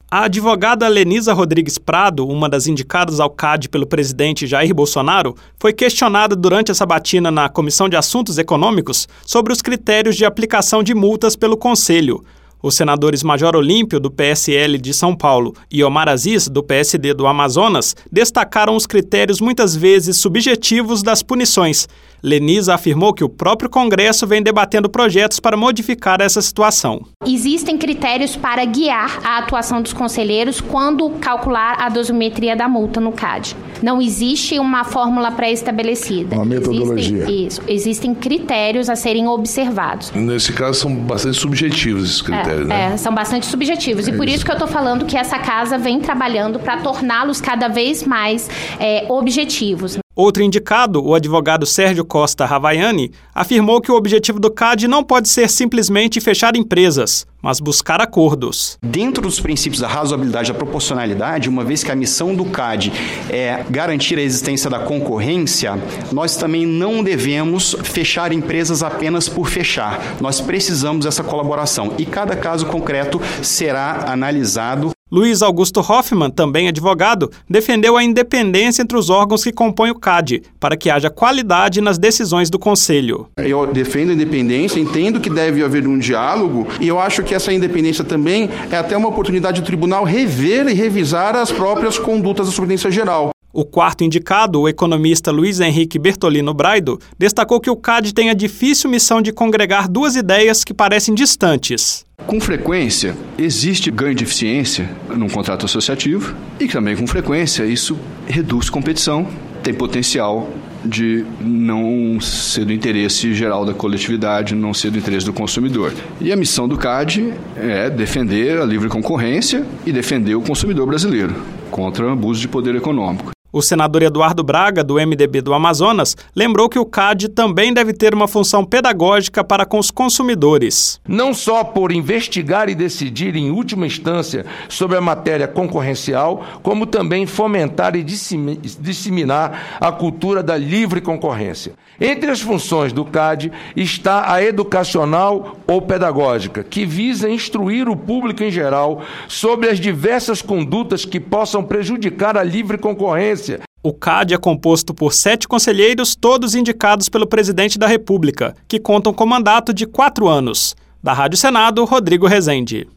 A advogada Lenisa Rodrigues Prado, uma das indicadas ao CAD pelo presidente Jair Bolsonaro, foi questionada durante a sabatina na Comissão de Assuntos Econômicos sobre os critérios de aplicação de multas pelo Conselho. Os senadores Major Olímpio, do PSL de São Paulo, e Omar Aziz, do PSD do Amazonas, destacaram os critérios muitas vezes subjetivos das punições. Lenisa afirmou que o próprio Congresso vem debatendo projetos para modificar essa situação. Existem critérios para guiar a atuação dos conselheiros quando calcular a dosimetria da multa no CAD. Não existe uma fórmula pré-estabelecida. Uma metodologia. Existem critérios a serem observados. Nesse caso, são bastante subjetivos esses critérios, né? São bastante subjetivos. E por isso que eu estou falando que essa casa vem trabalhando para torná-los cada vez mais objetivos. Outro indicado, o advogado Sérgio Costa Ravaiani, afirmou que o objetivo do CAD não pode ser simplesmente fechar empresas, mas buscar acordos. Dentro dos princípios da razoabilidade e da proporcionalidade, uma vez que a missão do CAD é garantir a existência da concorrência, nós também não devemos fechar empresas apenas por fechar. Nós precisamos dessa colaboração e cada caso concreto será analisado. Luiz Augusto Hoffmann, também advogado, defendeu a independência entre os órgãos que compõem o CAD, para que haja qualidade nas decisões do Conselho. Eu defendo a independência, entendo que deve haver um diálogo, e eu acho que essa independência também é até uma oportunidade do tribunal rever e revisar as próprias condutas da Superintendência Geral. O quarto indicado, o economista Luiz Henrique Bertolino Braido, destacou que o CAD tem a difícil missão de congregar duas ideias que parecem distantes. Com frequência, existe ganho de eficiência num contrato associativo e também, com frequência, isso reduz competição, tem potencial de não ser do interesse geral da coletividade, não ser do interesse do consumidor. E a missão do CAD é defender a livre concorrência e defender o consumidor brasileiro contra o abuso de poder econômico. O senador Eduardo Braga, do MDB do Amazonas, lembrou que o CAD também deve ter uma função pedagógica para com os consumidores. Não só por investigar e decidir em última instância sobre a matéria concorrencial, como também fomentar e disseminar a cultura da livre concorrência. Entre as funções do CAD está a educacional ou pedagógica, que visa instruir o público em geral sobre as diversas condutas que possam prejudicar a livre concorrência. O CAD é composto por 7 conselheiros, todos indicados pelo presidente da República, que contam com mandato de 4 anos. Da Rádio Senado, Rodrigo Rezende.